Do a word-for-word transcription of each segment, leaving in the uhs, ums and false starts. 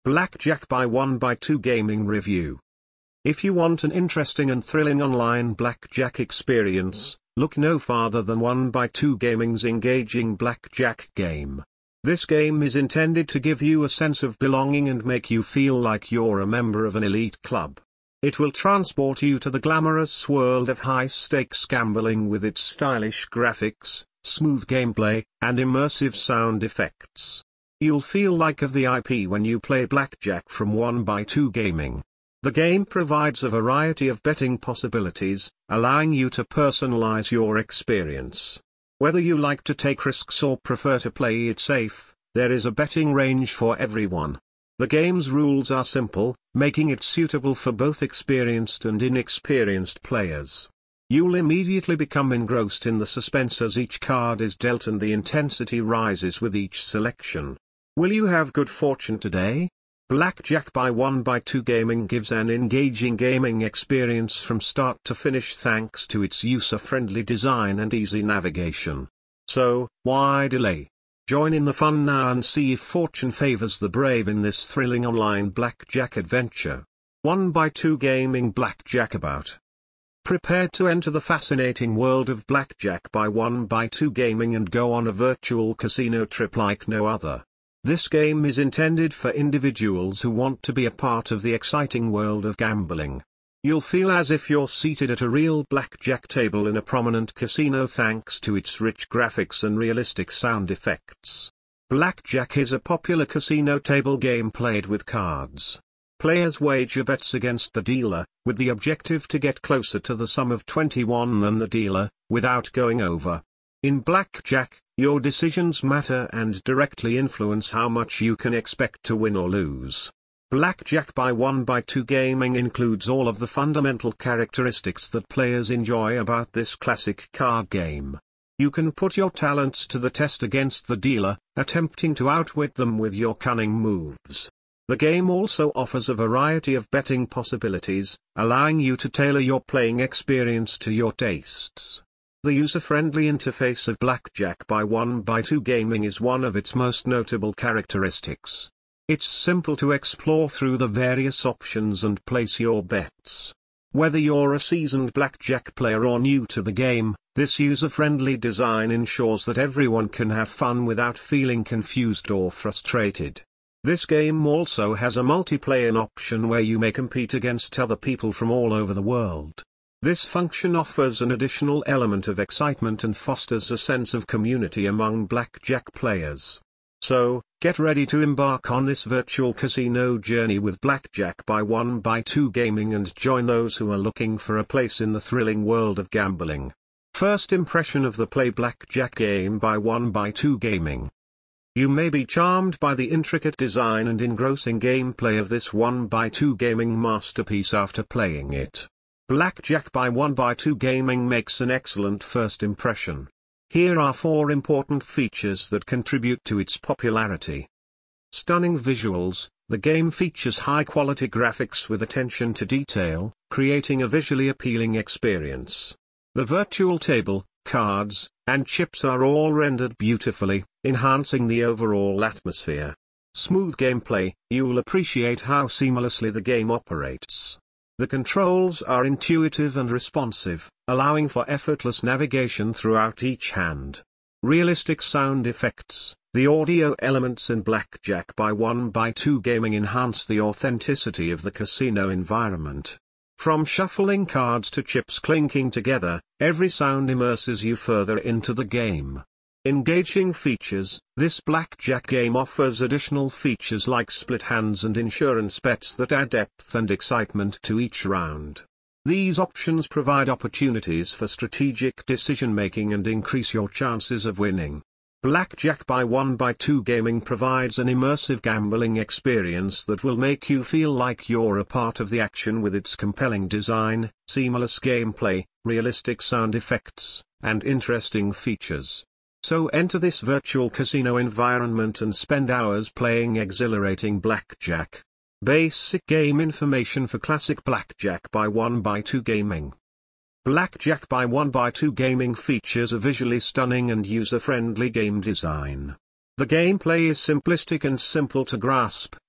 Blackjack by one by two Gaming Review. If you want an interesting and thrilling online blackjack experience, look no farther than one by two Gaming's engaging blackjack game. This game is intended to give you a sense of belonging and make you feel like you're a member of an elite club. It will transport you to the glamorous world of high-stakes gambling with its stylish graphics, smooth gameplay, and immersive sound effects. You'll feel like a V I P when you play blackjack from one by two Gaming. The game provides a variety of betting possibilities, allowing you to personalize your experience. Whether you like to take risks or prefer to play it safe, there is a betting range for everyone. The game's rules are simple, making it suitable for both experienced and inexperienced players. You'll immediately become engrossed in the suspense as each card is dealt and the intensity rises with each selection. Will you have good fortune today? Blackjack by one by two Gaming gives an engaging gaming experience from start to finish thanks to its user-friendly design and easy navigation. So, why delay? Join in the fun now and see if fortune favors the brave in this thrilling online blackjack adventure. one by two Gaming Blackjack About. Prepare to enter the fascinating world of blackjack by one by two Gaming and go on a virtual casino trip like no other. This game is intended for individuals who want to be a part of the exciting world of gambling. You'll feel as if you're seated at a real blackjack table in a prominent casino thanks to its rich graphics and realistic sound effects. Blackjack is a popular casino table game played with cards. Players wager bets against the dealer, with the objective to get closer to the sum of twenty-one than the dealer, without going over. In blackjack, your decisions matter and directly influence how much you can expect to win or lose. Blackjack by one by two Gaming includes all of the fundamental characteristics that players enjoy about this classic card game. You can put your talents to the test against the dealer, attempting to outwit them with your cunning moves. The game also offers a variety of betting possibilities, allowing you to tailor your playing experience to your tastes. The user-friendly interface of Blackjack by one by two Gaming is one of its most notable characteristics. It's simple to explore through the various options and place your bets. Whether you're a seasoned blackjack player or new to the game, this user-friendly design ensures that everyone can have fun without feeling confused or frustrated. This game also has a multiplayer option where you may compete against other people from all over the world. This function offers an additional element of excitement and fosters a sense of community among blackjack players. So, get ready to embark on this virtual casino journey with Blackjack by one by two Gaming and join those who are looking for a place in the thrilling world of gambling. First impression of the Play Blackjack game by one by two Gaming. You may be charmed by the intricate design and engrossing gameplay of this one by two Gaming masterpiece after playing it. Blackjack by one by two Gaming makes an excellent first impression. Here are four important features that contribute to its popularity. Stunning visuals. The game features high-quality graphics with attention to detail, creating a visually appealing experience. The virtual table, cards, and chips are all rendered beautifully, enhancing the overall atmosphere. Smooth gameplay. You'll appreciate how seamlessly the game operates. The controls are intuitive and responsive, allowing for effortless navigation throughout each hand. Realistic sound effects. The audio elements in Blackjack by one by two Gaming enhance the authenticity of the casino environment. From shuffling cards to chips clinking together, every sound immerses you further into the game. Engaging features. This blackjack game offers additional features like split hands and insurance bets that add depth and excitement to each round. These options provide opportunities for strategic decision-making and increase your chances of winning. Blackjack by one by two Gaming provides an immersive gambling experience that will make you feel like you're a part of the action with its compelling design, seamless gameplay, realistic sound effects, and interesting features. So enter this virtual casino environment and spend hours playing exhilarating blackjack. Basic game information for classic Blackjack by one by two Gaming. Blackjack by one by two Gaming features a visually stunning and user-friendly game design. The gameplay is simplistic and simple to grasp,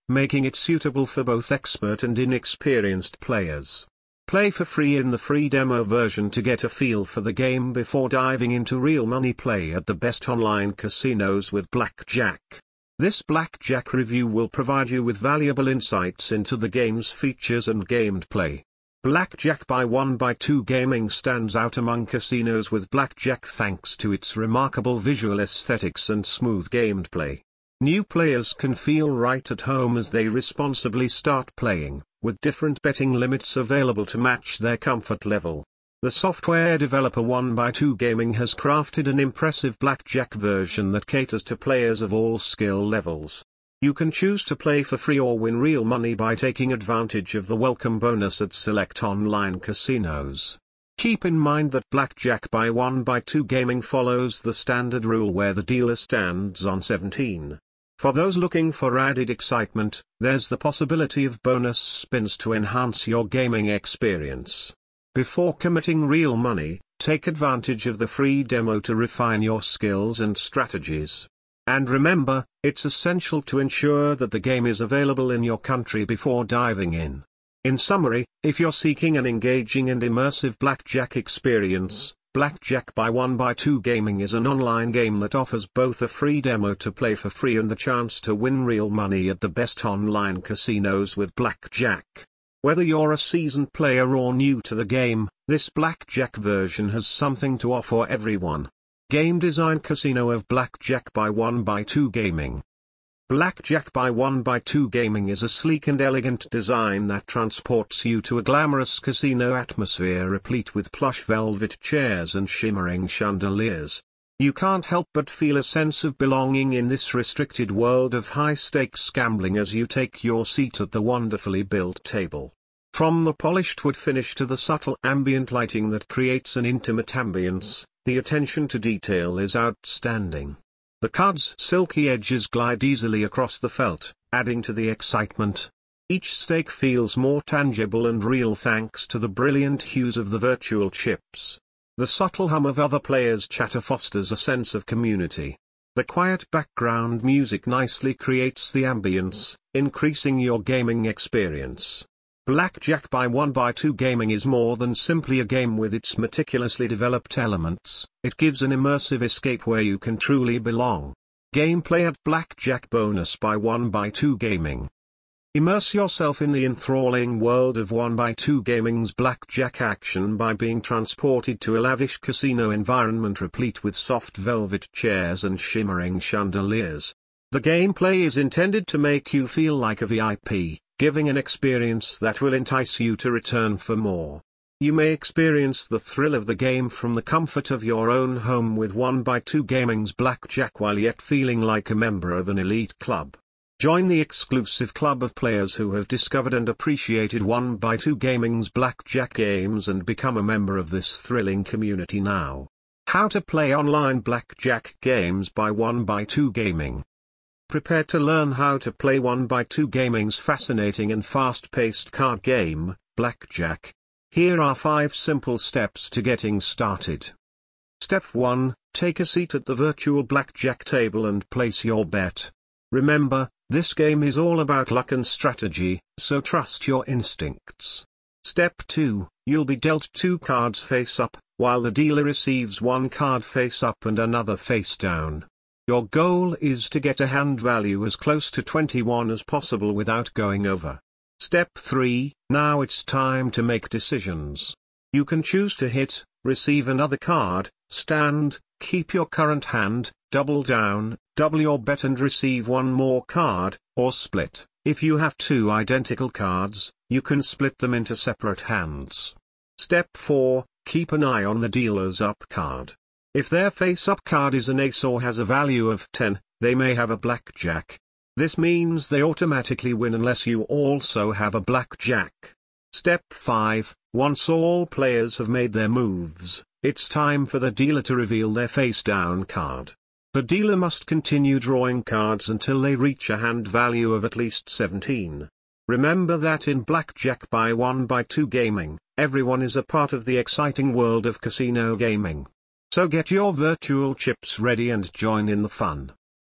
making it suitable for both expert and inexperienced players. Play for free in the free demo version to get a feel for the game before diving into real money play at the best online casinos with blackjack. This blackjack review will provide you with valuable insights into the game's features and gameplay. Blackjack by one by two Gaming stands out among casinos with blackjack thanks to its remarkable visual aesthetics and smooth gameplay. New players can feel right at home as they responsibly start playing, with different betting limits available to match their comfort level. The software developer one by two Gaming has crafted an impressive blackjack version that caters to players of all skill levels. You can choose to play for free or win real money by taking advantage of the welcome bonus at select online casinos. Keep in mind that blackjack by one by two Gaming follows the standard rule where the dealer stands on seventeen. For those looking for added excitement, there's the possibility of bonus spins to enhance your gaming experience. Before committing real money, take advantage of the free demo to refine your skills and strategies. And remember, it's essential to ensure that the game is available in your country before diving in. In summary, if you're seeking an engaging and immersive blackjack experience, Blackjack by one by two Gaming is an online game that offers both a free demo to play for free and the chance to win real money at the best online casinos with blackjack. Whether you're a seasoned player or new to the game, this blackjack version has something to offer everyone. Game Design Casino of Blackjack by one by two Gaming. Blackjack by one by two Gaming is a sleek and elegant design that transports you to a glamorous casino atmosphere replete with plush velvet chairs and shimmering chandeliers. You can't help but feel a sense of belonging in this restricted world of high-stakes gambling as you take your seat at the wonderfully built table. From the polished wood finish to the subtle ambient lighting that creates an intimate ambience, the attention to detail is outstanding. The card's silky edges glide easily across the felt, adding to the excitement. Each stake feels more tangible and real thanks to the brilliant hues of the virtual chips. The subtle hum of other players' chatter fosters a sense of community. The quiet background music nicely creates the ambience, increasing your gaming experience. Blackjack by one by two Gaming is more than simply a game with its meticulously developed elements, it gives an immersive escape where you can truly belong. Gameplay at Blackjack bonus by one by two Gaming. Immerse yourself in the enthralling world of one by two Gaming's blackjack action by being transported to a lavish casino environment replete with soft velvet chairs and shimmering chandeliers. The gameplay is intended to make you feel like a V I P, giving an experience that will entice you to return for more. You may experience the thrill of the game from the comfort of your own home with one by two Gaming's Blackjack while yet feeling like a member of an elite club. Join the exclusive club of players who have discovered and appreciated one by two Gaming's Blackjack games and become a member of this thrilling community now. How to play online Blackjack games by one by two Gaming. Prepare to learn how to play one by two Gaming's fascinating and fast-paced card game, Blackjack. Here are five simple steps to getting started. Step one, take a seat at the virtual blackjack table and place your bet. Remember, this game is all about luck and strategy, so trust your instincts. Step two, you'll be dealt two cards face up, while the dealer receives one card face up and another face down. Your goal is to get a hand value as close to twenty-one as possible without going over. Step three, now it's time to make decisions. You can choose to hit, receive another card, stand, keep your current hand, double down, double your bet and receive one more card, or split. If you have two identical cards, you can split them into separate hands. Step four, keep an eye on the dealer's up card. If their face-up card is an ace or has a value of ten, they may have a blackjack. This means they automatically win unless you also have a blackjack. Step five, once all players have made their moves, it's time for the dealer to reveal their face-down card. The dealer must continue drawing cards until they reach a hand value of at least seventeen. Remember that in Blackjack by one by two Gaming, everyone is a part of the exciting world of casino gaming. So get your virtual chips ready and join in the fun.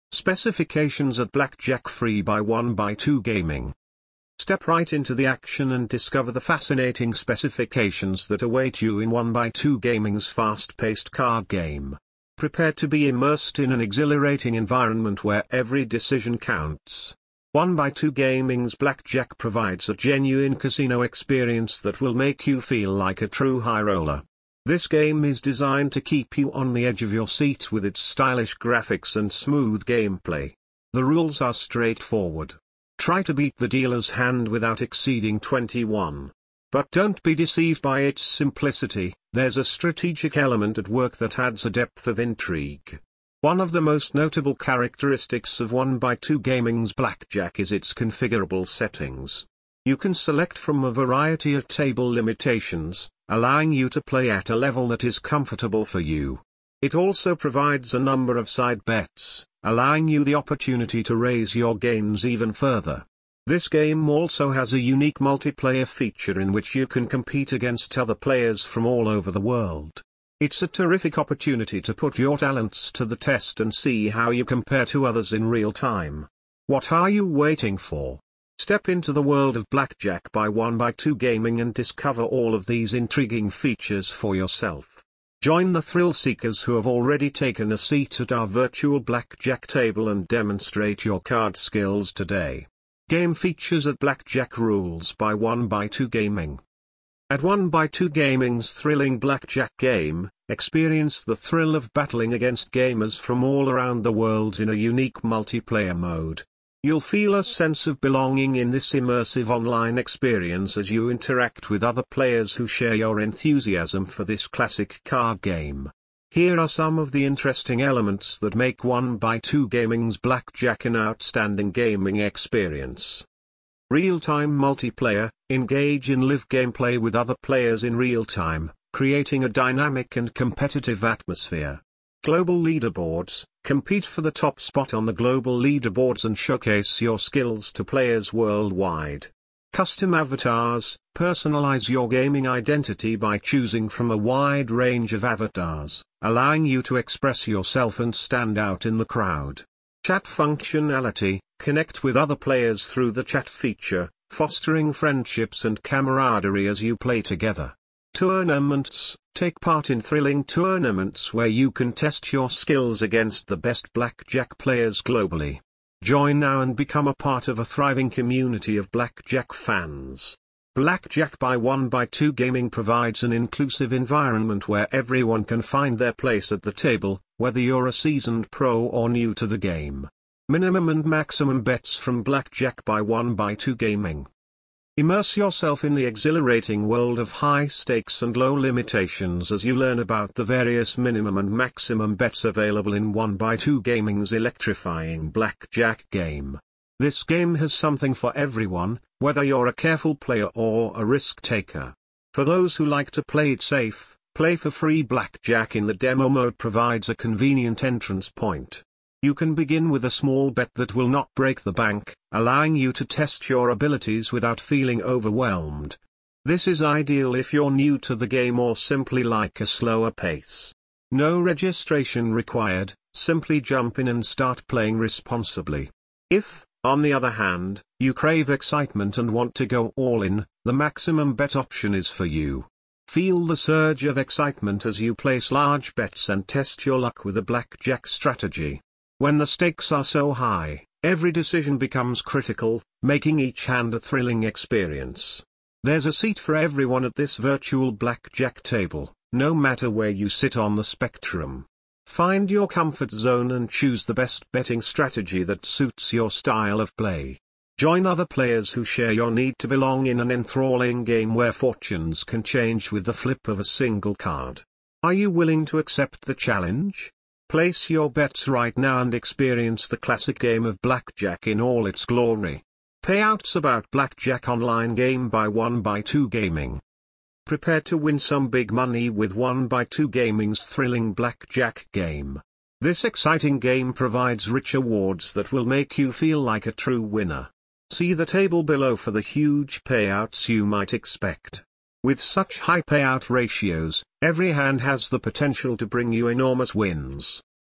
Specifications at Blackjack, free by one by two Gaming. Step right into the action and discover the fascinating specifications that await you in one by two Gaming's fast-paced card game. Prepare to be immersed in an exhilarating environment where every decision counts. one by two Gaming's Blackjack provides a genuine casino experience that will make you feel like a true high roller. This game is designed to keep you on the edge of your seat with its stylish graphics and smooth gameplay. The rules are straightforward. Try to beat the dealer's hand without exceeding twenty-one. But don't be deceived by its simplicity, there's a strategic element at work that adds a depth of intrigue. One of the most notable characteristics of one by two Gaming's Blackjack is its configurable settings. You can select from a variety of table limitations, allowing you to play at a level that is comfortable for you. It also provides a number of side bets, allowing you the opportunity to raise your gains even further. This game also has a unique multiplayer feature in which you can compete against other players from all over the world. It's a terrific opportunity to put your talents to the test and see how you compare to others in real time. What are you waiting for? Step into the world of Blackjack by one by two Gaming and discover all of these intriguing features for yourself. Join the thrill seekers who have already taken a seat at our virtual Blackjack table and demonstrate your card skills today. Game features at Blackjack, rules by one by two Gaming. At one by two Gaming's thrilling Blackjack game, experience the thrill of battling against gamers from all around the world in a unique multiplayer mode. You'll feel a sense of belonging in this immersive online experience as you interact with other players who share your enthusiasm for this classic card game. Here are some of the interesting elements that make one by two Gaming's Blackjack an outstanding gaming experience. Real-time multiplayer, engage in live gameplay with other players in real time, creating a dynamic and competitive atmosphere. Global leaderboards, compete for the top spot on the global leaderboards and showcase your skills to players worldwide. Custom avatars, personalize your gaming identity by choosing from a wide range of avatars, allowing you to express yourself and stand out in the crowd. Chat functionality, connect with other players through the chat feature, fostering friendships and camaraderie as you play together. Tournaments, take part in thrilling tournaments where you can test your skills against the best blackjack players globally. Join now and become a part of a thriving community of blackjack fans. Blackjack by one by two Gaming provides an inclusive environment where everyone can find their place at the table, whether you're a seasoned pro or new to the game. Minimum and maximum bets from Blackjack by one by two Gaming. Immerse yourself in the exhilarating world of high stakes and low limitations as you learn about the various minimum and maximum bets available in one by two Gaming's electrifying Blackjack game. This game has something for everyone, whether you're a careful player or a risk taker. For those who like to play it safe, Play for Free Blackjack in the demo mode provides a convenient entrance point. You can begin with a small bet that will not break the bank, allowing you to test your abilities without feeling overwhelmed. This is ideal if you're new to the game or simply like a slower pace. No registration required, simply jump in and start playing responsibly. If, on the other hand, you crave excitement and want to go all in, the maximum bet option is for you. Feel the surge of excitement as you place large bets and test your luck with a blackjack strategy. When the stakes are so high, every decision becomes critical, making each hand a thrilling experience. There's a seat for everyone at this virtual blackjack table, no matter where you sit on the spectrum. Find your comfort zone and choose the best betting strategy that suits your style of play. Join other players who share your need to belong in an enthralling game where fortunes can change with the flip of a single card. Are you willing to accept the challenge? Place your bets right now and experience the classic game of blackjack in all its glory. Payouts about Blackjack online game by one by two Gaming. Prepare to win some big money with one by two Gaming's thrilling blackjack game. This exciting game provides rich awards that will make you feel like a true winner. See the table below for the huge payouts you might expect. With such high payout ratios, every hand has the potential to bring you enormous wins.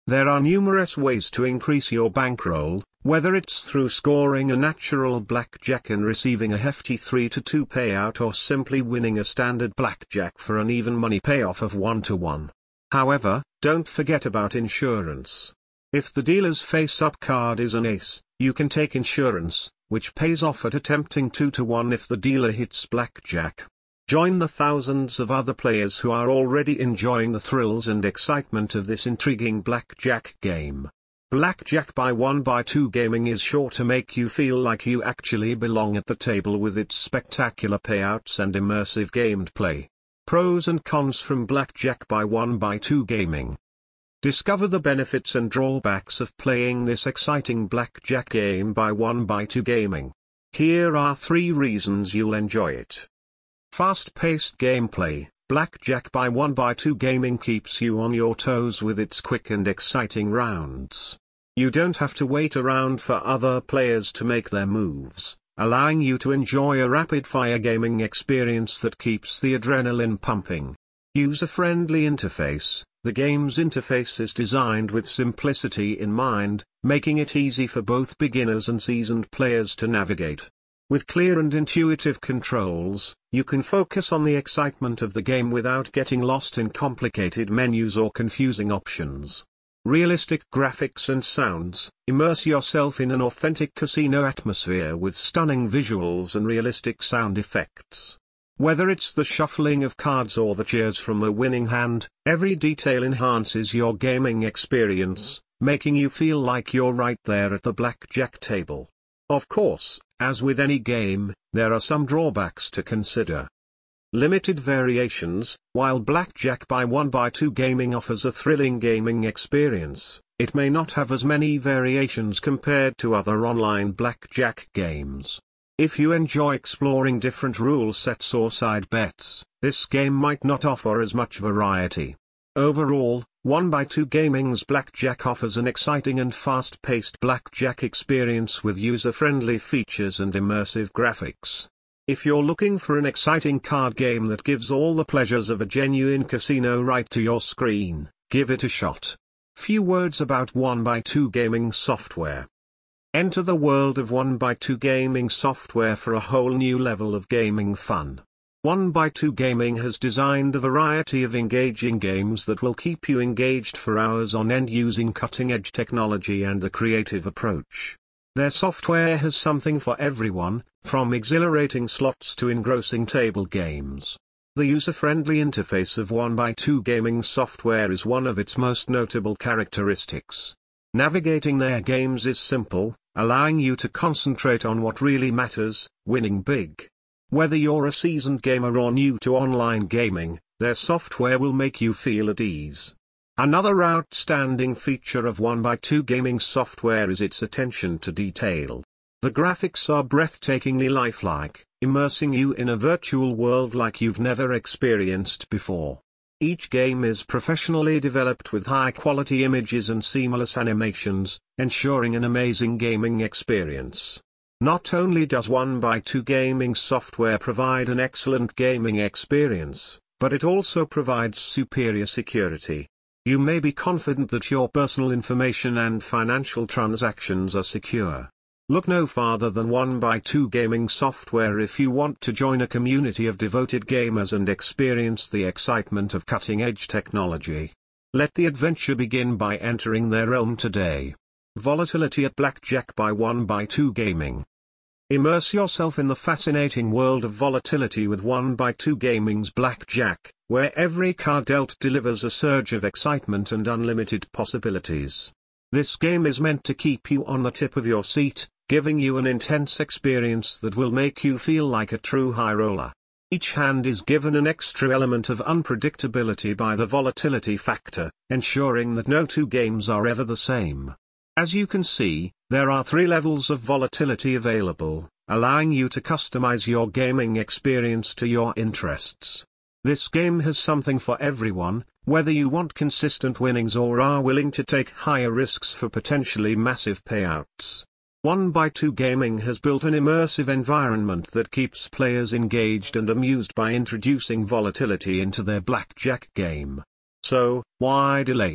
There are numerous ways to increase your bankroll, whether it's through scoring a natural blackjack and receiving a hefty three to two payout or simply winning a standard blackjack for an even money payoff of one to one. However, don't forget about insurance. If the dealer's face-up card is an ace, you can take insurance, which pays off at a tempting two to one if the dealer hits blackjack. Join the thousands of other players who are already enjoying the thrills and excitement of this intriguing blackjack game. Blackjack by one by two Gaming is sure to make you feel like you actually belong at the table with its spectacular payouts and immersive gameplay. Pros and cons from Blackjack by one by two Gaming. Discover the benefits and drawbacks of playing this exciting blackjack game by one by two Gaming. Here are three reasons you'll enjoy it. Fast-paced gameplay. Blackjack by one by two Gaming keeps you on your toes with its quick and exciting rounds. You don't have to wait around for other players to make their moves, allowing you to enjoy a rapid-fire gaming experience that keeps the adrenaline pumping. User-friendly interface. The game's interface is designed with simplicity in mind, making it easy for both beginners and seasoned players to navigate. With clear and intuitive controls, you can focus on the excitement of the game without getting lost in complicated menus or confusing options. Realistic graphics and sounds. Immerse yourself in an authentic casino atmosphere with stunning visuals and realistic sound effects. Whether it's the shuffling of cards or the cheers from a winning hand, every detail enhances your gaming experience, making you feel like you're right there at the blackjack table. Of course, as with any game, there are some drawbacks to consider. Limited variations. While Blackjack by one by two Gaming offers a thrilling gaming experience, it may not have as many variations compared to other online blackjack games. If you enjoy exploring different rule sets or side bets, this game might not offer as much variety. Overall, one by two Gaming's Blackjack offers an exciting and fast-paced blackjack experience with user-friendly features and immersive graphics. If you're looking for an exciting card game that gives all the pleasures of a genuine casino right to your screen, give it a shot. Few words about one by two Gaming software. Enter the world of one by two Gaming software for a whole new level of gaming fun. one by two Gaming has designed a variety of engaging games that will keep you engaged for hours on end using cutting-edge technology and a creative approach. Their software has something for everyone, from exhilarating slots to engrossing table games. The user-friendly interface of one by two Gaming software is one of its most notable characteristics. Navigating their games is simple, allowing you to concentrate on what really matters, winning big. Whether you're a seasoned gamer or new to online gaming, their software will make you feel at ease. Another outstanding feature of one by two Gaming software is its attention to detail. The graphics are breathtakingly lifelike, immersing you in a virtual world like you've never experienced before. Each game is professionally developed with high-quality images and seamless animations, ensuring an amazing gaming experience. Not only does one by two Gaming software provide an excellent gaming experience, but it also provides superior security. You may be confident that your personal information and financial transactions are secure. Look no farther than one by two Gaming software if you want to join a community of devoted gamers and experience the excitement of cutting-edge technology. Let the adventure begin by entering their realm today. Volatility at Blackjack by one by two Gaming. Immerse yourself in the fascinating world of volatility with one by two Gaming's Blackjack, where every card dealt delivers a surge of excitement and unlimited possibilities. This game is meant to keep you on the tip of your seat, giving you an intense experience that will make you feel like a true high roller. Each hand is given an extra element of unpredictability by the volatility factor, ensuring that no two games are ever the same. As you can see, there are three levels of volatility available, allowing you to customize your gaming experience to your interests. This game has something for everyone, whether you want consistent winnings or are willing to take higher risks for potentially massive payouts. one by two Gaming has built an immersive environment that keeps players engaged and amused by introducing volatility into their blackjack game. So, why delay?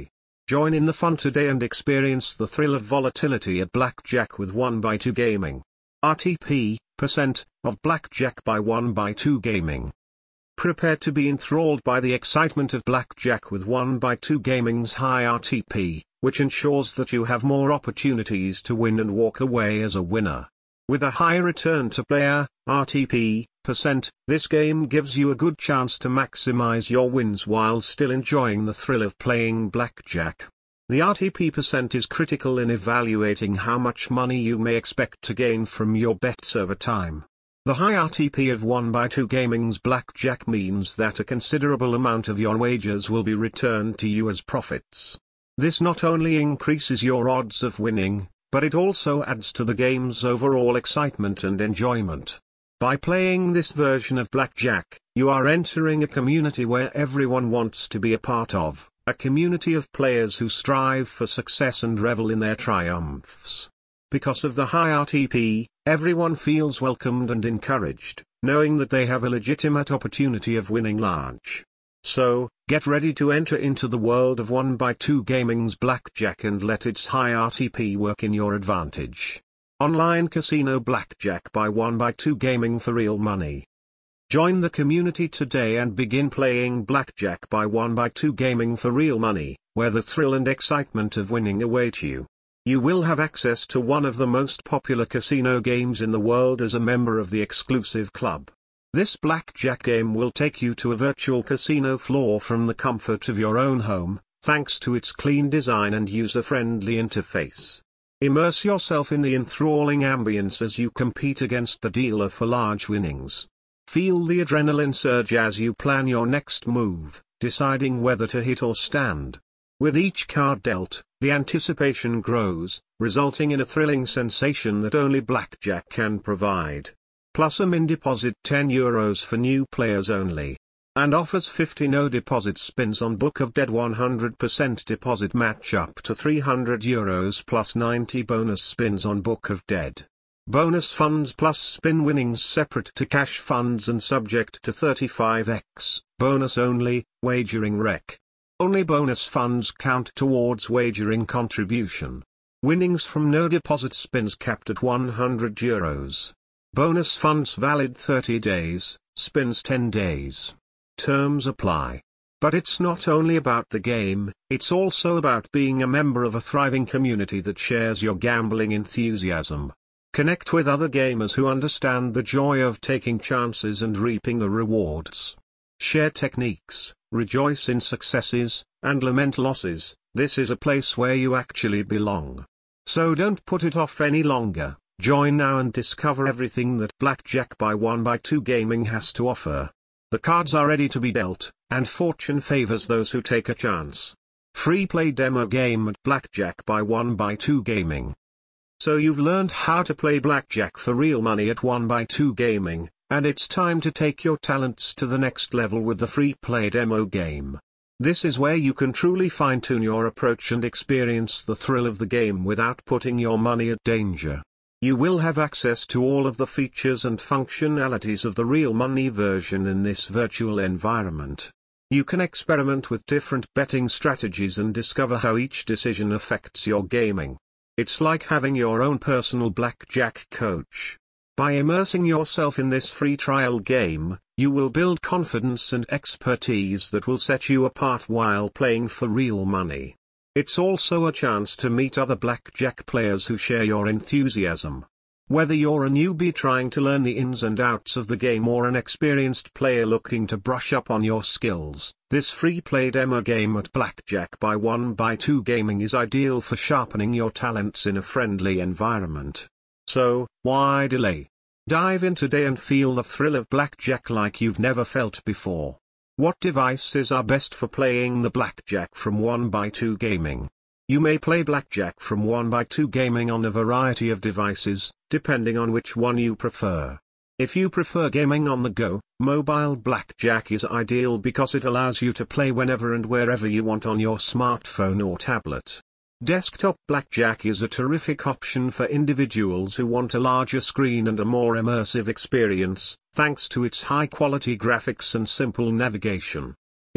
Join in the fun today and experience the thrill of volatility at Blackjack with one by two Gaming. R T P, percent, of Blackjack by one by two Gaming. Prepare to be enthralled by the excitement of Blackjack with one by two Gaming's high R T P, which ensures that you have more opportunities to win and walk away as a winner. With a high return to player, R T P, percent, this game gives you a good chance to maximize your wins while still enjoying the thrill of playing Blackjack. The R T P percent is critical in evaluating how much money you may expect to gain from your bets over time. The high R T P of one by two Gaming's Blackjack means that a considerable amount of your wagers will be returned to you as profits. This not only increases your odds of winning, but it also adds to the game's overall excitement and enjoyment. By playing this version of Blackjack, you are entering a community where everyone wants to be a part of, a community of players who strive for success and revel in their triumphs. Because of the high R T P, everyone feels welcomed and encouraged, knowing that they have a legitimate opportunity of winning large. So, get ready to enter into the world of one by two Gaming's Blackjack and let its high R T P work in your advantage. Online Casino Blackjack by one by two Gaming for real money. Join the community today and begin playing Blackjack by one by two Gaming for real money, where the thrill and excitement of winning await you. You will have access to one of the most popular casino games in the world as a member of the exclusive club. This Blackjack game will take you to a virtual casino floor from the comfort of your own home, thanks to its clean design and user-friendly interface. Immerse yourself in the enthralling ambience as you compete against the dealer for large winnings. Feel the adrenaline surge as you plan your next move, deciding whether to hit or stand. With each card dealt, the anticipation grows, resulting in a thrilling sensation that only Blackjack can provide. Plus a min deposit ten euros for new players only. And offers fifty no deposit spins on Book of Dead, one hundred percent deposit match up to three hundred euros plus ninety bonus spins on Book of Dead. Bonus funds plus spin winnings separate to cash funds and subject to thirty-five x, bonus only, wagering rec. Only bonus funds count towards wagering contribution. Winnings from no deposit spins capped at one hundred euros. Bonus funds valid thirty days, spins ten days. Terms apply. But it's not only about the game, it's also about being a member of a thriving community that shares your gambling enthusiasm. Connect with other gamers who understand the joy of taking chances and reaping the rewards. Share techniques, rejoice in successes, and lament losses. This is a place where you actually belong. So don't put it off any longer. Join now and discover everything that Blackjack by one by two Gaming has to offer. The cards are ready to be dealt, and fortune favors those who take a chance. Free play demo game at Blackjack by one by two Gaming. So you've learned how to play Blackjack for real money at one by two Gaming, and it's time to take your talents to the next level with the free play demo game. This is where you can truly fine-tune your approach and experience the thrill of the game without putting your money at danger. You will have access to all of the features and functionalities of the real money version in this virtual environment. You can experiment with different betting strategies and discover how each decision affects your gaming. It's like having your own personal Blackjack coach. By immersing yourself in this free trial game, you will build confidence and expertise that will set you apart while playing for real money. It's also a chance to meet other Blackjack players who share your enthusiasm. Whether you're a newbie trying to learn the ins and outs of the game or an experienced player looking to brush up on your skills, this free play demo game at Blackjack by one by two Gaming is ideal for sharpening your talents in a friendly environment. So, why delay? Dive in today and feel the thrill of Blackjack like you've never felt before. What devices are best for playing the Blackjack from one by two Gaming? You may play Blackjack from one by two Gaming on a variety of devices, depending on which one you prefer. If you prefer gaming on the go, mobile Blackjack is ideal because it allows you to play whenever and wherever you want on your smartphone or tablet. Desktop Blackjack is a terrific option for individuals who want a larger screen and a more immersive experience, thanks to its high-quality graphics and simple navigation.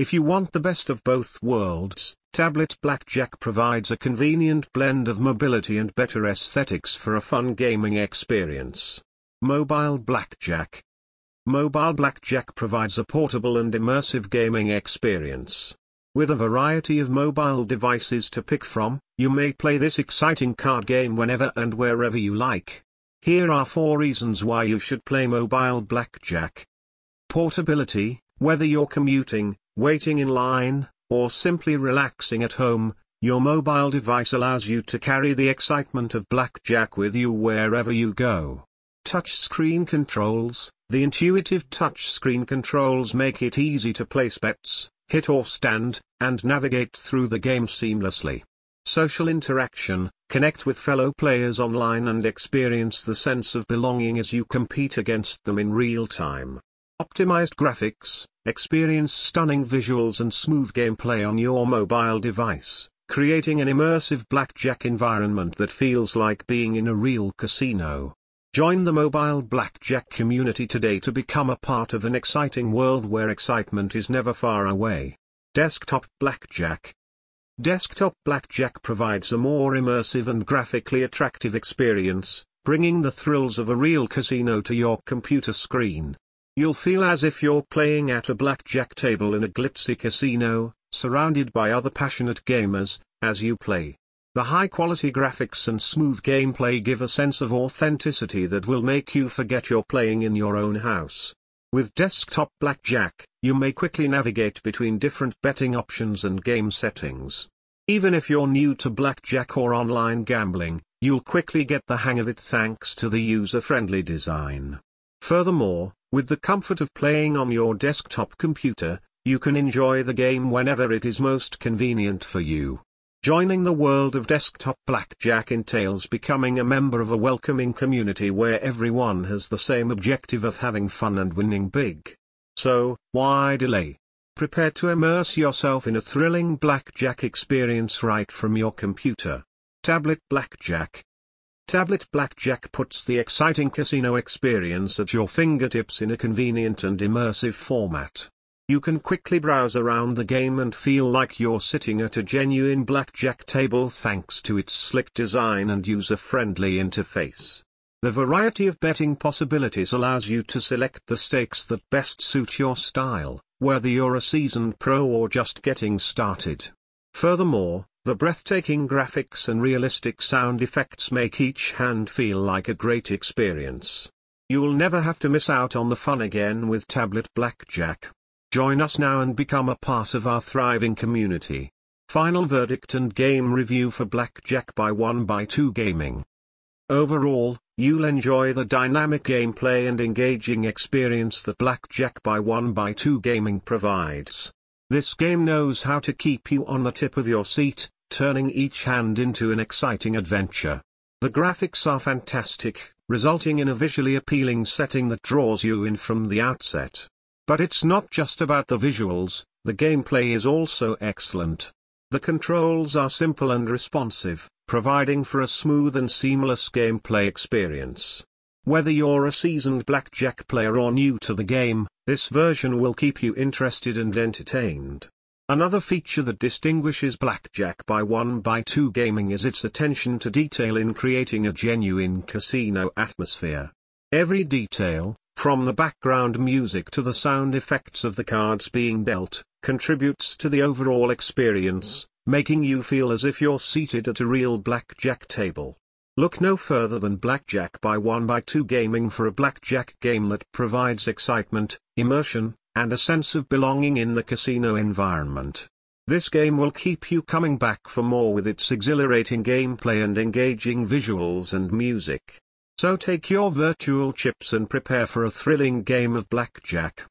If you want the best of both worlds, Tablet Blackjack provides a convenient blend of mobility and better aesthetics for a fun gaming experience. Mobile Blackjack. Mobile Blackjack provides a portable and immersive gaming experience. With a variety of mobile devices to pick from, you may play this exciting card game whenever and wherever you like. Here are four reasons why you should play Mobile Blackjack. Portability. Whether you're commuting, waiting in line, or simply relaxing at home, your mobile device allows you to carry the excitement of blackjack with you wherever you go. Touchscreen controls. The intuitive touchscreen controls make it easy to place bets, hit or stand, and navigate through the game seamlessly. Social interaction. Connect with fellow players online and experience the sense of belonging as you compete against them in real time. Optimized graphics. Experience stunning visuals and smooth gameplay on your mobile device, creating an immersive blackjack environment that feels like being in a real casino. Join the Mobile Blackjack community today to become a part of an exciting world where excitement is never far away. Desktop Blackjack. Desktop Blackjack provides a more immersive and graphically attractive experience, bringing the thrills of a real casino to your computer screen. You'll feel as if you're playing at a blackjack table in a glitzy casino, surrounded by other passionate gamers, as you play. The high-quality graphics and smooth gameplay give a sense of authenticity that will make you forget you're playing in your own house. With Desktop Blackjack, you may quickly navigate between different betting options and game settings. Even if you're new to blackjack or online gambling, you'll quickly get the hang of it thanks to the user-friendly design. Furthermore, with the comfort of playing on your desktop computer, you can enjoy the game whenever it is most convenient for you. Joining the world of Desktop Blackjack entails becoming a member of a welcoming community where everyone has the same objective of having fun and winning big. So, why delay? Prepare to immerse yourself in a thrilling blackjack experience right from your computer. Tablet Blackjack. Tablet Blackjack puts the exciting casino experience at your fingertips in a convenient and immersive format. You can quickly browse around the game and feel like you're sitting at a genuine blackjack table thanks to its slick design and user-friendly interface. The variety of betting possibilities allows you to select the stakes that best suit your style, whether you're a seasoned pro or just getting started. Furthermore, the breathtaking graphics and realistic sound effects make each hand feel like a great experience. You'll never have to miss out on the fun again with Tablet Blackjack. Join us now and become a part of our thriving community. Final verdict and game review for Blackjack by one by two Gaming. Overall, you'll enjoy the dynamic gameplay and engaging experience that Blackjack by one by two Gaming provides. This game knows how to keep you on the tip of your seat, turning each hand into an exciting adventure. The graphics are fantastic, resulting in a visually appealing setting that draws you in from the outset. But it's not just about the visuals, the gameplay is also excellent. The controls are simple and responsive, providing for a smooth and seamless gameplay experience. Whether you're a seasoned blackjack player or new to the game, this version will keep you interested and entertained. Another feature that distinguishes Blackjack by one by two Gaming is its attention to detail in creating a genuine casino atmosphere. Every detail, from the background music to the sound effects of the cards being dealt, contributes to the overall experience, making you feel as if you're seated at a real blackjack table. Look no further than Blackjack by one by two Gaming for a blackjack game that provides excitement, immersion, and a sense of belonging in the casino environment. This game will keep you coming back for more with its exhilarating gameplay and engaging visuals and music. So take your virtual chips and prepare for a thrilling game of blackjack.